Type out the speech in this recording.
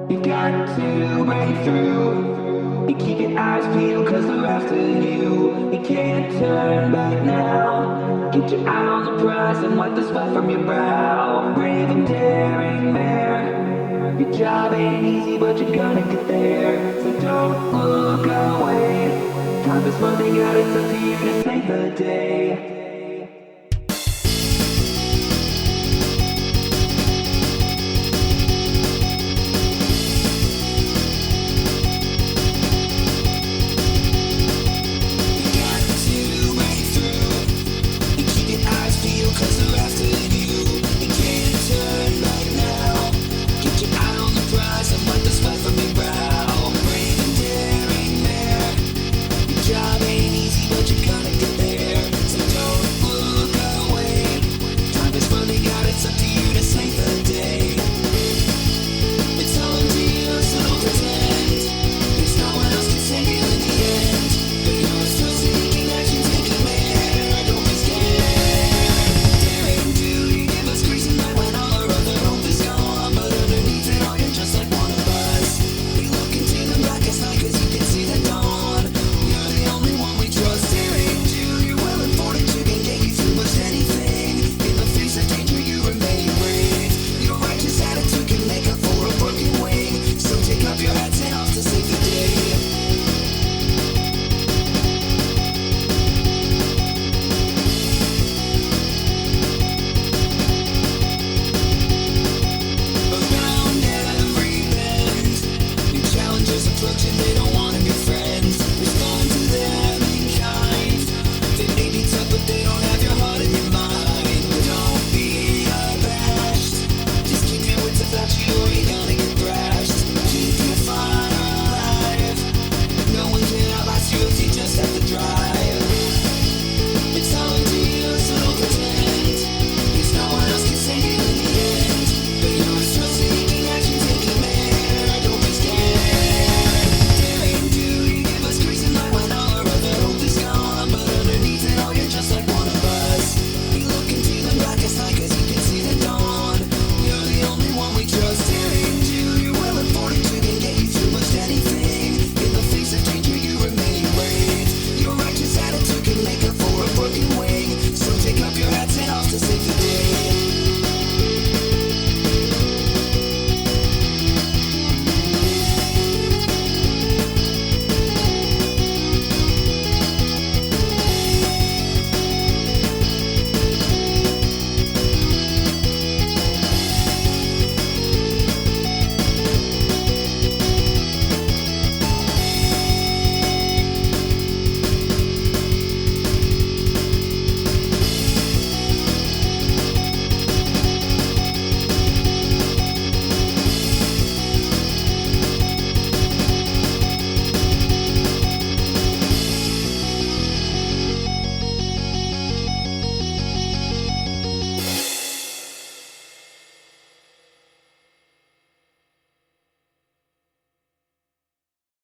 You got to break through. You keep your eyes peeled cause they're after you. You can't turn back now. Get your eye on the prize and wipe the sweat from your brow. Brave and daring man. Your job ain't easy but you're gonna get there. So don't look away. Time is running out, it's up to you to save the day.